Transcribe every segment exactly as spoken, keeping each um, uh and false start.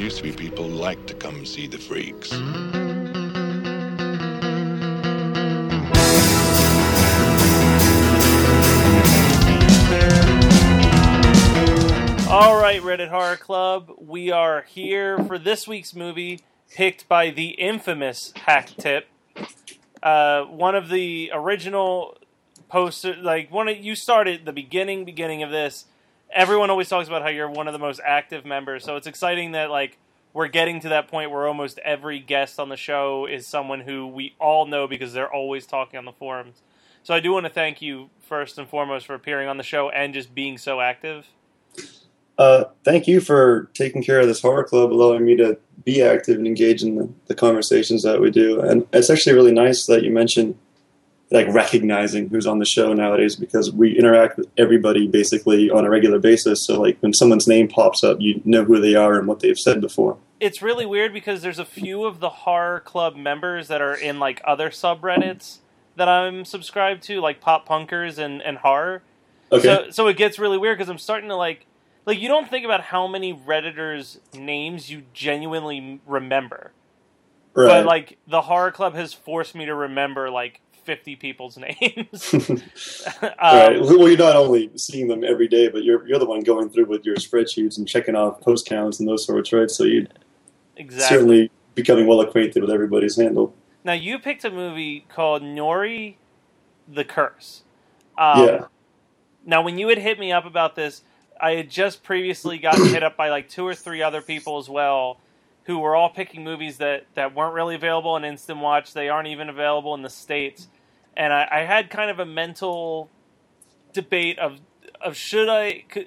Used to be people like to come see the freaks. All right, Reddit Horror Club, we are here for this week's movie, picked by the infamous Hack Tip. Uh, one of the original posters, like one of, you started the beginning, beginning of this. Everyone always talks about how you're one of the most active members, so it's exciting that like we're getting to that point where almost every guest on the show is someone who we all know because they're always talking on the forums. So I do want to thank you first and foremost for appearing on the show and just being so active. Uh, thank you for taking care of this horror club, allowing me to be active and engage in the, the conversations that we do. And it's actually really nice that you mentioned like recognizing who's on the show nowadays, because we interact with everybody basically on a regular basis. So like when someone's name pops up, you know who they are and what they've said before. It's really weird because there's a few of the horror club members that are in like other subreddits that I'm subscribed to, like Pop Punkers and, and horror. Okay. So, so it gets really weird because I'm starting to like, like you don't think about how many Redditors' names you genuinely remember. Right. But like the horror club has forced me to remember like fifty people's names. um, right. Well, you're not only seeing them every day, but you're you're the one going through with your spreadsheets and checking off post counts and those sorts, right? So you're exactly. certainly becoming well acquainted with everybody's handle. Now, you picked a movie called Nori the Curse. Um, yeah. Now, when you had hit me up about this, I had just previously gotten hit up by like two or three other people as well, who were all picking movies that, that weren't really available on Instant Watch. They aren't even available in the States. And I, I had kind of a mental debate of of should I... Could,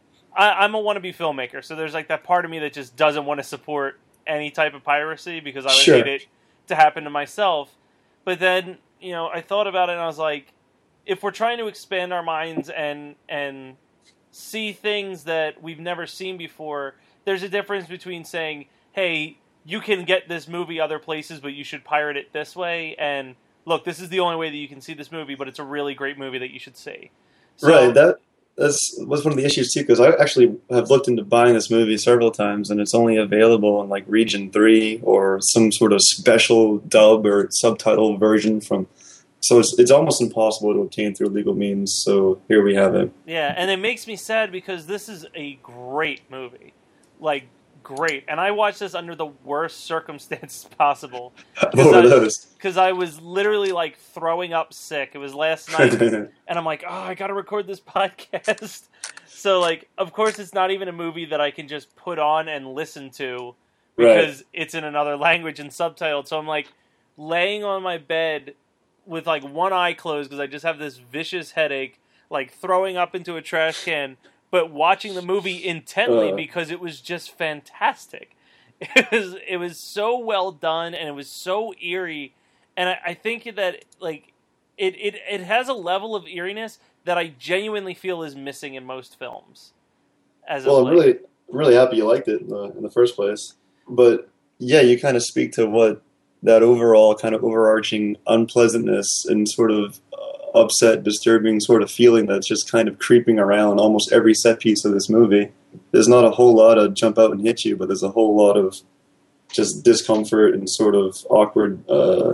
I I'm a wannabe filmmaker, so there's like that part of me that just doesn't want to support any type of piracy because I would Sure. hate it to happen to myself. But then, you know, I thought about it and I was like, if we're trying to expand our minds and and see things that we've never seen before, there's a difference between saying, hey, you can get this movie other places, but you should pirate it this way, and look, this is the only way that you can see this movie, but it's a really great movie that you should see. So, right, that that's, was one of the issues too, because I actually have looked into buying this movie several times, and it's only available in like Region three or some sort of special dub or subtitle version from... So it's it's almost impossible to obtain through legal means, so here we have it. Yeah, and it makes me sad because this is a great movie. Like, great. And I watched this under the worst circumstances possible. What were those? Because I was literally, like, throwing up sick. It was last night, and I'm like, oh, I gotta record this podcast. So, like, of course it's not even a movie that I can just put on and listen to because right. It's in another language and subtitled. So I'm, like, laying on my bed with like one eye closed because I just have this vicious headache, like throwing up into a trash can, but watching the movie intently uh. because it was just fantastic. It was it was so well done and it was so eerie, and I, I think that like it, it it has a level of eeriness that I genuinely feel is missing in most films. As well, I'm really, I'm really happy you liked it in the, in the first place. But yeah, you kind of speak to what. That overall kind of overarching unpleasantness and sort of uh, upset, disturbing sort of feeling that's just kind of creeping around almost every set piece of this movie. There's not a whole lot of jump out and hit you, but there's a whole lot of just discomfort and sort of awkward, uh,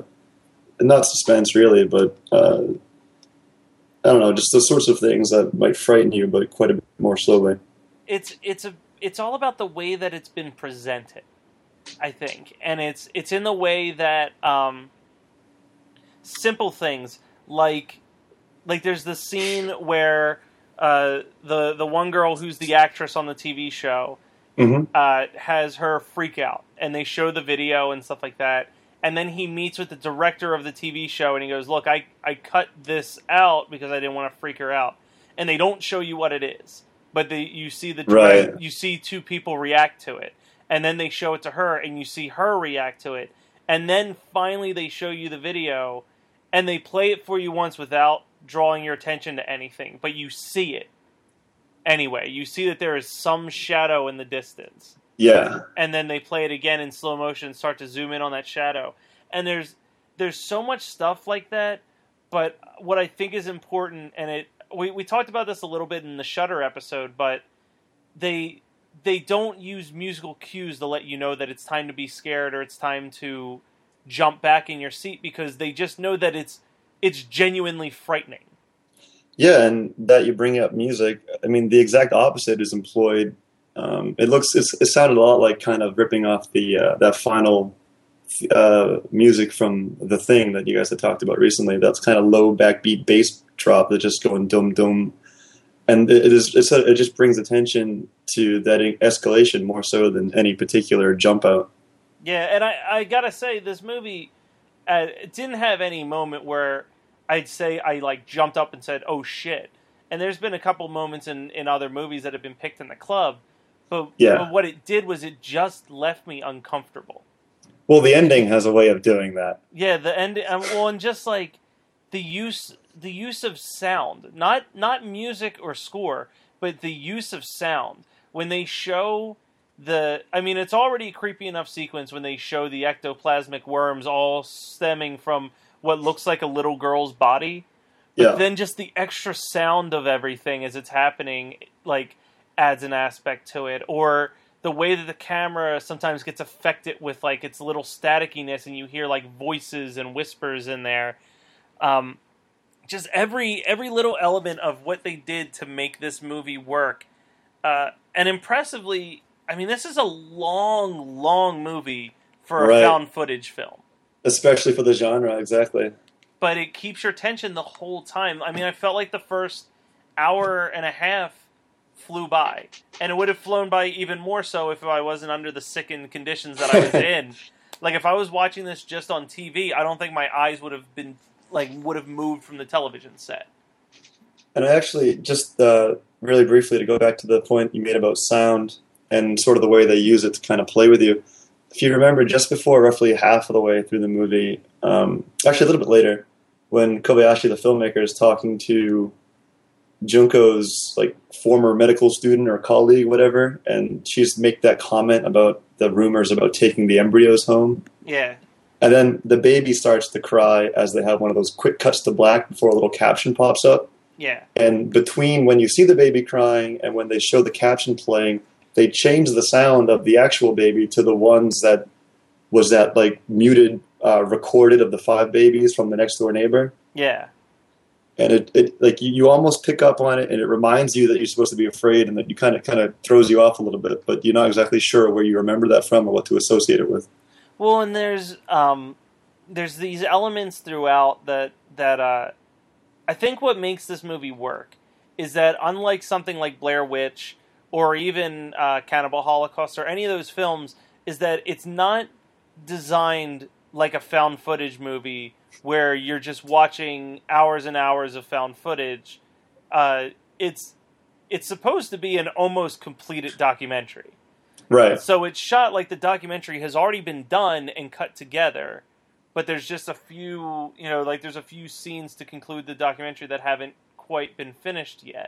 not suspense really, but uh, I don't know, just the sorts of things that might frighten you, but quite a bit more slowly. It's it's a it's all about the way that it's been presented. I think, and it's it's in the way that um, simple things like like there's the scene where uh, the the one girl who's the actress on the T V show mm-hmm. uh, has her freak out, and they show the video and stuff like that, and then he meets with the director of the T V show, and he goes, "Look, I I cut this out because I didn't want to freak her out," and they don't show you what it is, but they, you see the direct, right. you see two people react to it. And then they show it to her, and you see her react to it. And then finally they show you the video, and they play it for you once without drawing your attention to anything. But you see it anyway. You see that there is some shadow in the distance. Yeah. And then they play it again in slow motion and start to zoom in on that shadow. And there's there's so much stuff like that. But what I think is important, and it we, we talked about this a little bit in the Shudder episode, but they... they don't use musical cues to let you know that it's time to be scared or it's time to jump back in your seat, because they just know that it's it's genuinely frightening. Yeah, and that you bring up music, I mean, the exact opposite is employed. Um, it looks, it's, it sounded a lot like kind of ripping off the uh, that final uh, music from The Thing that you guys had talked about recently. That's kind of low backbeat bass drop that's just going dum dum, and it is it's a, it just brings attention to that escalation more so than any particular jump out. Yeah, and I, I gotta say, this movie uh, it didn't have any moment where I'd say I like jumped up and said, "Oh shit!" And there's been a couple moments in, in other movies that have been picked in the club, but, yeah. but what it did was it just left me uncomfortable. Well, the ending has a way of doing that. Yeah, the ending. Um, well, and just like the use the use of sound, not not music or score, but the use of sound when they show. The, I mean, it's already a creepy enough sequence when they show the ectoplasmic worms all stemming from what looks like a little girl's body. But yeah. then just the extra sound of everything as it's happening, like, adds an aspect to it. Or the way that the camera sometimes gets affected with, like, its little statickiness and you hear, like, voices and whispers in there. Um, just every every little element of what they did to make this movie work. Uh, and impressively... I mean, this is a long, long movie for a right. found footage film. Especially for the genre, exactly. But it keeps your attention the whole time. I mean, I felt like the first hour and a half flew by. And it would have flown by even more so if I wasn't under the sickened conditions that I was in. Like, if I was watching this just on T V, I don't think my eyes would have been, like, would have moved from the television set. And I actually, just uh, really briefly to go back to the point you made about sound... and sort of the way they use it to kind of play with you. If you remember, just before roughly half of the way through the movie, um, actually a little bit later, when Kobayashi, the filmmaker, is talking to Junko's like former medical student or colleague, whatever, and she's make that comment about the rumors about taking the embryos home. Yeah. And then the baby starts to cry as they have one of those quick cuts to black before a little caption pops up. Yeah. And between when you see the baby crying and when they show the caption playing, they changed the sound of the actual baby to the ones that was that like muted uh, recorded of the five babies from the next door neighbor. Yeah. And it, it like you, you almost pick up on it, and it reminds you that you're supposed to be afraid, and that you kind of kind of throws you off a little bit, but you're not exactly sure where you remember that from or what to associate it with. Well, and there's um, there's these elements throughout that that uh, I think what makes this movie work is that unlike something like Blair Witch or even uh, Cannibal Holocaust, or any of those films, is that it's not designed like a found footage movie where you're just watching hours and hours of found footage. Uh, it's it's supposed to be an almost completed documentary. Right. So it's shot like the documentary has already been done and cut together, but there's just a few, you know, like there's a few scenes to conclude the documentary that haven't quite been finished yet.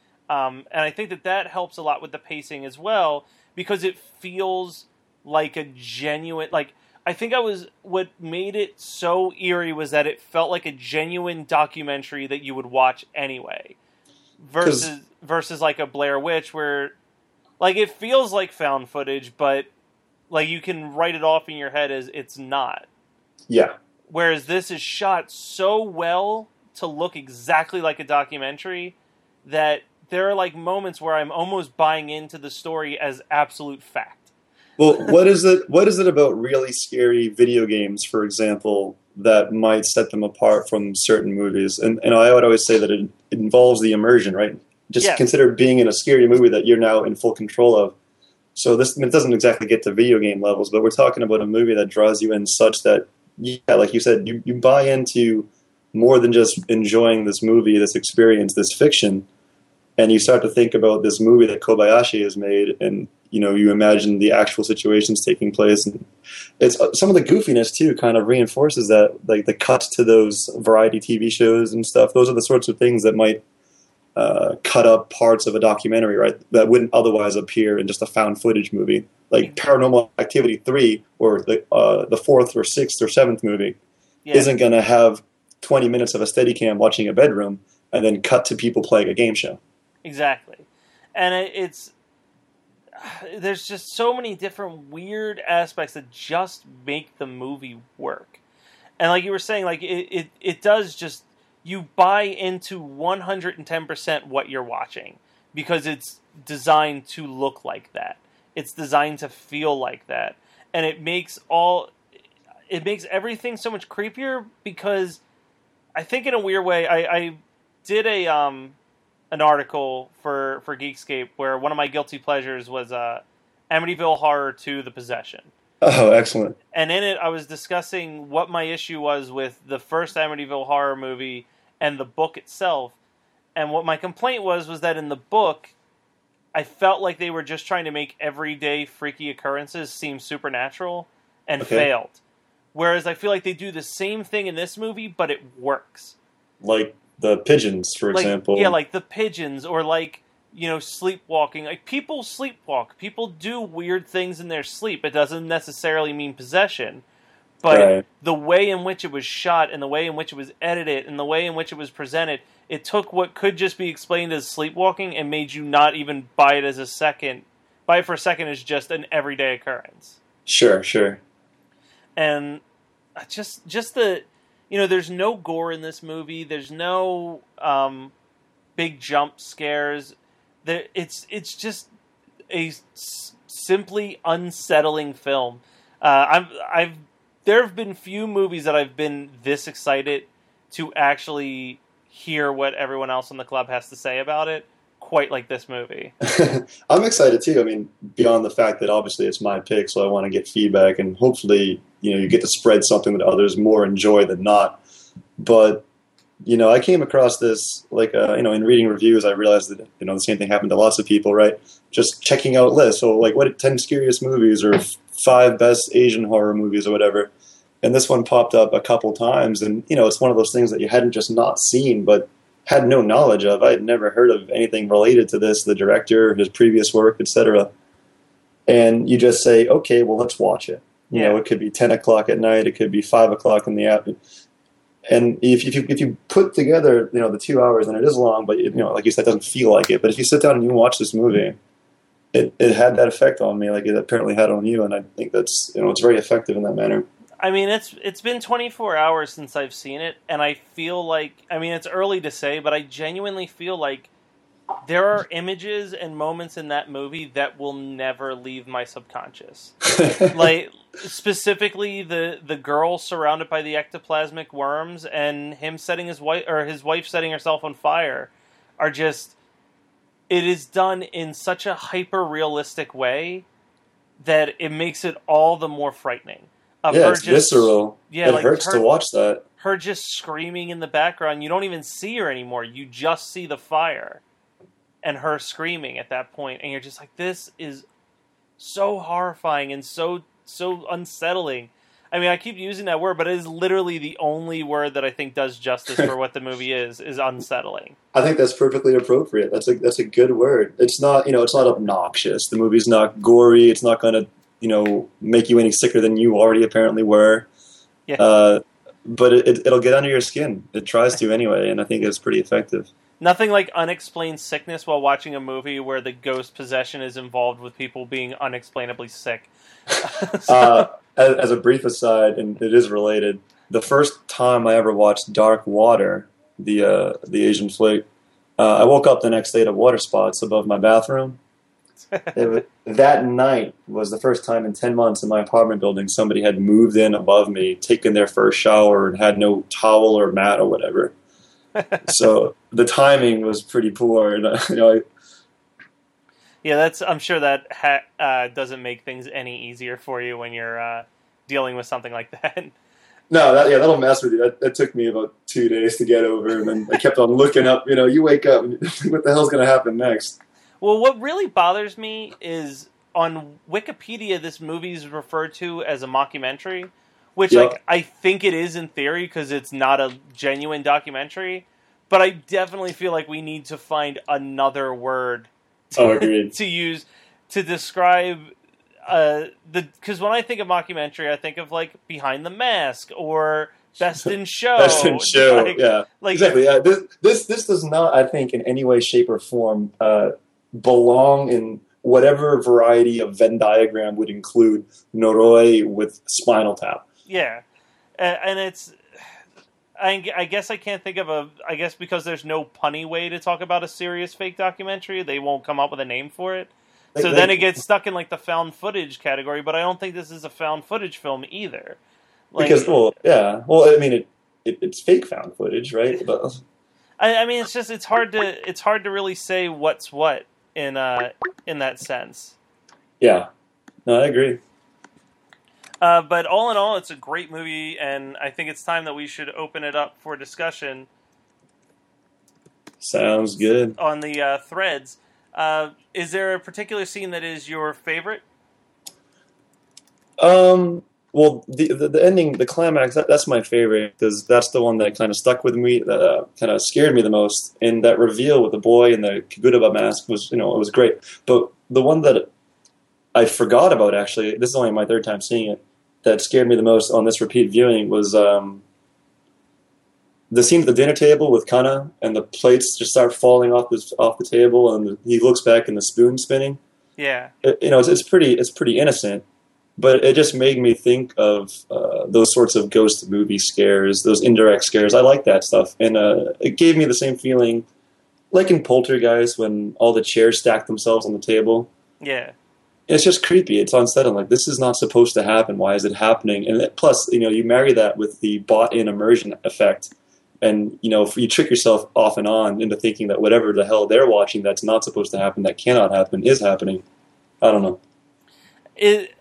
Um, and I think that that helps a lot with the pacing as well, because it feels like a genuine, like, I think I was, what made it so eerie was that it felt like a genuine documentary that you would watch anyway. Versus, versus like a Blair Witch where, like, it feels like found footage, but, like, you can write it off in your head as it's not. Yeah. Whereas this is shot so well to look exactly like a documentary that there are like moments where I'm almost buying into the story as absolute fact. Well, what is it? What is it about really scary video games, for example, that might set them apart from certain movies? And, and I would always say that it, it involves the immersion, right? Just yes. Consider being in a scary movie that you're now in full control of. So this it doesn't exactly get to video game levels, but we're talking about a movie that draws you in such that, yeah, like you said, you, you buy into more than just enjoying this movie, this experience, this fiction. And you start to think about this movie that Kobayashi has made, and you know you imagine the actual situations taking place. And it's some of the goofiness too kind of reinforces that, like the cuts to those variety T V shows and stuff. Those are the sorts of things that might uh, cut up parts of a documentary, right? That wouldn't otherwise appear in just a found footage movie, like Paranormal Activity three or the uh, the fourth or sixth or seventh movie yeah. isn't going to have twenty minutes of a Steadicam watching a bedroom and then cut to people playing a game show. Exactly. And it's, there's just so many different weird aspects that just make the movie work. And like you were saying, like it, it, it does just, you buy into one hundred ten percent what you're watching because it's designed to look like that. It's designed to feel like that. And it makes all, it makes everything so much creepier because I think in a weird way, I, I did a, um, an article for, for Geekscape where one of my guilty pleasures was uh, Amityville Horror two: The Possession. Oh, excellent. And in it, I was discussing what my issue was with the first Amityville Horror movie and the book itself. And what my complaint was, was that in the book, I felt like they were just trying to make everyday freaky occurrences seem supernatural and Okay. failed. Whereas I feel like they do the same thing in this movie, but it works. Like the pigeons, for Like, example. yeah, like the pigeons, or like, you know, sleepwalking. Like, people sleepwalk. People do weird things in their sleep. It doesn't necessarily mean possession. But Right. the way in which it was shot, and the way in which it was edited, and the way in which it was presented, it took what could just be explained as sleepwalking and made you not even buy it as a second, buy it for a second as just an everyday occurrence. Sure, sure. And just just the, you know, there's no gore in this movie. There's no um, big jump scares. There, it's it's just a s- simply unsettling film. Uh, I've I've there have been few movies that I've been this excited to actually hear what everyone else in the club has to say about it, quite like this movie. I'm excited too. I mean, beyond the fact that obviously it's my pick, so I want to get feedback and hopefully, you know, you get to spread something that others more enjoy than not. But, you know, I came across this, like, uh, you know, in reading reviews, I realized that, you know, the same thing happened to lots of people, right? Just checking out lists. So, like, what, ten scariest movies or five best Asian horror movies or whatever. And this one popped up a couple times. And, you know, it's one of those things that you hadn't just not seen, but had no knowledge of. I had never heard of anything related to this, the director, his previous work, et cetera. And you just say, okay, well, let's watch it. You Yeah. know, it could be ten o'clock at night. It could be five o'clock in the afternoon. And if, if you if you put together, you know, the two hours, and it is long, but, you know, like you said, it doesn't feel like it. But if you sit down and you watch this movie, it, it had that effect on me, like it apparently had on you. And I think that's, you know, it's very effective in that manner. I mean, it's it's been twenty-four hours since I've seen it, and I feel like, I mean, it's early to say, but I genuinely feel like there are images and moments in that movie that will never leave my subconscious. Like, specifically the the girl surrounded by the ectoplasmic worms and him setting his wife, or his wife setting herself on fire, are just, it is done in such a hyper realistic way that it makes it all the more frightening. Of yeah, her it's just, visceral. Yeah, it like hurts her, to watch that. Her just screaming in the background. You don't even see her anymore. You just see the fire and her screaming at that point, and you're just like, this is so horrifying and so so unsettling. I mean, I keep using that word, but it is literally the only word that I think does justice for what the movie is, is unsettling. I think that's perfectly appropriate. That's a that's a good word. It's not, you know, it's not obnoxious. The movie's not gory. It's not going to, you know, make you any sicker than you already apparently were. Yeah. Uh, but it, it, it'll get under your skin. It tries to anyway, and I think it's pretty effective. Nothing like unexplained sickness while watching a movie where the ghost possession is involved with people being unexplainably sick. So, uh, as, as a brief aside, and it is related, the first time I ever watched Dark Water, the uh, the Asian flick, uh, I woke up the next day to water spots above my bathroom. It was, that night was the first time in ten months in my apartment building somebody had moved in above me, taken their first shower, and had no towel or mat or whatever. So the timing was pretty poor. And, uh, you know, I, yeah, that's. I'm sure that ha- uh, doesn't make things any easier for you when you're uh, dealing with something like that. no, that, yeah, that'll mess with you. That, that took me about two days to get over, and then I kept on looking up. You know, you wake up, and what the hell's going to happen next? Well, what really bothers me is on Wikipedia, this movie is referred to as a mockumentary, which Yep. like I think it is in theory because it's not a genuine documentary. But I definitely feel like we need to find another word to, Oh, agreed. to use to describe uh, the. Because when I think of mockumentary, I think of like Behind the Mask or Best in Show. Best in Show, Like- yeah. like Exactly. Yeah. This, this this does not, I think, in any way, shape, or form uh, belong in whatever variety of Venn diagram would include Noroi with Spinal Tap. Yeah, and it's. I, I guess I can't think of a. I guess because there's no punny way to talk about a serious fake documentary, they won't come up with a name for it. So they, then it gets stuck in like the found footage category. But I don't think this is a found footage film either. Like, because well, yeah, well, I mean, it, it it's fake found footage, right? But I, I mean, it's just it's hard to it's hard to really say what's what in uh in that sense. Yeah, no, I agree. Uh, but all in all, it's a great movie, and I think it's time that we should open it up for discussion. Sounds good. On the uh, threads. Uh, is there a particular scene that is your favorite? Um. Well, the the, the ending, the climax, that, that's my favorite, because that's the one that kind of stuck with me, that uh, kind of scared me the most. And that reveal with the boy and the Kagutaba mask was, you know, it was great. But the one that I forgot about, actually, this is only my third time seeing it, that scared me the most on this repeat viewing was um, the scene at the dinner table with Kana, and the plates just start falling off the off the table, and he looks back and the spoon spinning. Yeah, it, you know, it's, it's pretty it's pretty innocent, but it just made me think of uh, those sorts of ghost movie scares, those indirect scares. I like that stuff, and uh, it gave me the same feeling, like in Poltergeist when all the chairs stack themselves on the table. Yeah. It's just creepy. It's unsettling. Like, this is not supposed to happen. Why is it happening? And it, plus, you know, you marry that with the bought-in immersion effect, and you know, if you trick yourself off and on into thinking that whatever the hell they're watching that's not supposed to happen, that cannot happen, is happening. I don't know. It.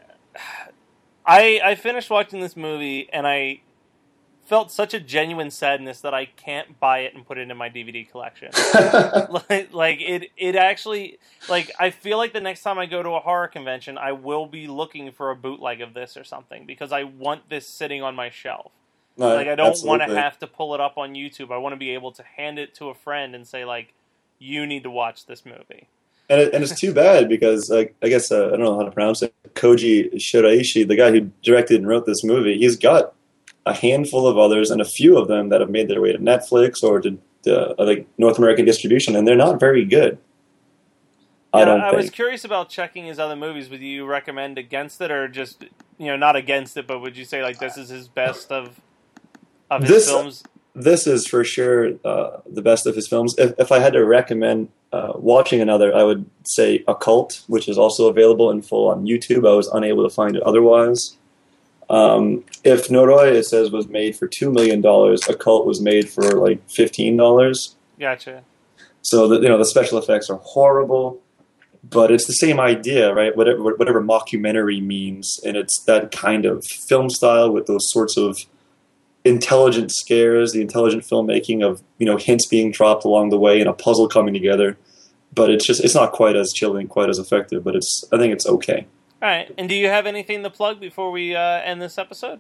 I I finished watching this movie and I felt such a genuine sadness that I can't buy it and put it in my D V D collection. like, like it, it actually, like, I feel like the next time I go to a horror convention, I will be looking for a bootleg of this or something, because I want this sitting on my shelf. No, like, I don't want to have to pull it up on YouTube. I want to be able to hand it to a friend and say, like, you need to watch this movie. And, it, and it's too bad because, like, I guess, uh, I don't know how to pronounce it, Koji Shiraishi, the guy who directed and wrote this movie, he's got a handful of others, and a few of them that have made their way to Netflix or to uh, like North American distribution, and they're not very good. Yeah, I don't. I think. was curious about checking his other movies. Would you recommend against it, or just, you know, not against it, but would you say like this is his best of of his this, films? This is for sure uh, the best of his films. If, if I had to recommend uh, watching another, I would say Occult, which is also available in full on YouTube. I was unable to find it otherwise. Um, if Noroi, it says, was made for two million dollars, Occult was made for like fifteen dollars. Gotcha. So, the, you know, the special effects are horrible, but it's the same idea, right? Whatever, whatever mockumentary means, and it's that kind of film style with those sorts of intelligent scares, the intelligent filmmaking of, you know, hints being dropped along the way and a puzzle coming together. But it's just, it's not quite as chilling, quite as effective, but it's, I think it's okay. All right, and do you have anything to plug before we uh, end this episode?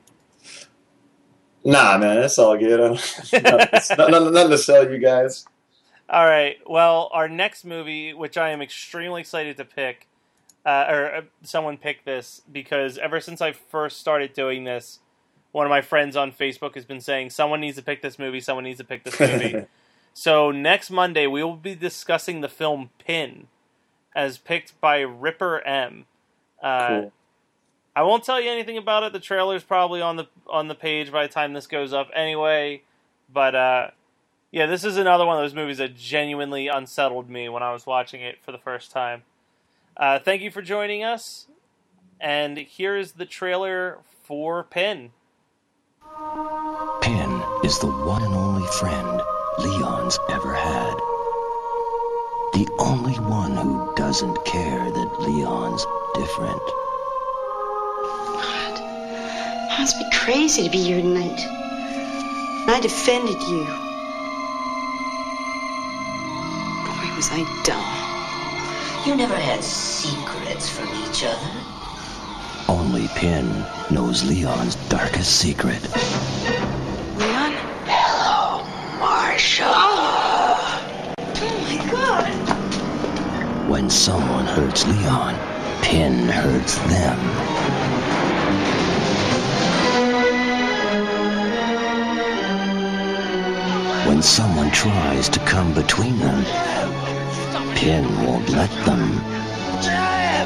Nah, man, that's all good. nothing, nothing, nothing to sell you guys. All right, well, our next movie, which I am extremely excited to pick, uh, or uh, someone picked this, because ever since I first started doing this, one of my friends on Facebook has been saying, someone needs to pick this movie, someone needs to pick this movie. So next Monday, we will be discussing the film Pin, as picked by Ripper M. Uh, cool. I won't tell you anything about it. The trailer's probably on the on the page by the time this goes up anyway. But uh, yeah, this is another one of those movies that genuinely unsettled me when I was watching it for the first time. Uh, thank you for joining us. And here is the trailer for Pin. Pin is the one and only friend Leon's ever had. The only one who doesn't care that Leon's different. God, it must be crazy to be here tonight. I defended you. Boy, was I dumb. You never had secrets from each other. Only Pin knows Leon's darkest secret. Leon? Hello, Marcia. Oh, oh my God. When someone hurts Leon, Pin hurts them. When someone tries to come between them, Pin won't let them. time!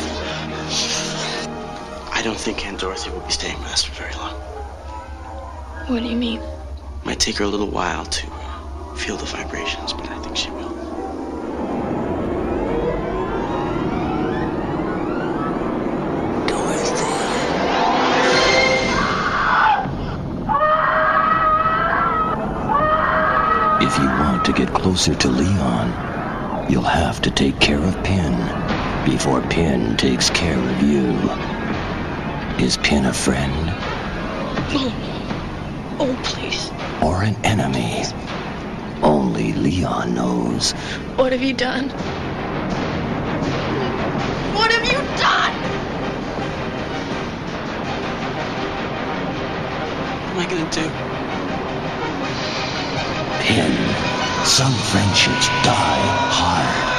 I don't think Aunt Dorothy will be staying with us for very long. What do you mean? It might take her a little while to uh, feel the vibrations, but I think she will. If you want to get closer to Leon, you'll have to take care of Pin before Pin takes care of you. Is Pin a friend? Oh, oh please. Or an enemy? Only Leon knows. What have you done? What have you done? What am I gonna do? Pin. Some friendships die hard.